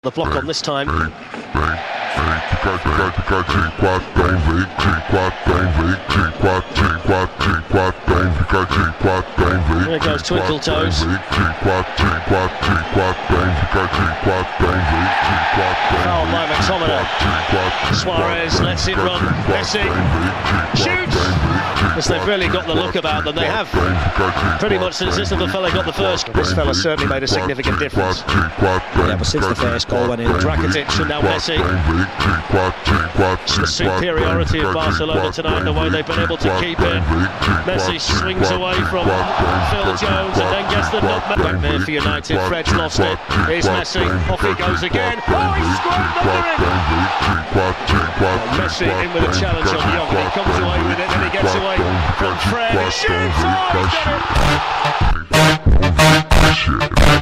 The block on this time. Here it goes, Twinkle Toes. Foul by McTominay. Suarez lets it run. Messi shoots. Because they've really got the look about them. They have pretty much since this little fella got the first. This fella certainly made a significant difference. Yeah, but since the first goal went in, Rakitic and now Messi. It's the superiority of Barcelona tonight, the way they've been able to keep it. Messi swings away from Phil Jones and then gets the nutmeg. Back there for United, Fred's lost it. Here's Messi, off he goes again. Oh, he's scored under it! Messi in with a challenge on Young, and he comes away with it, then he gets away from Fred. He shoots! Oh, he's done it!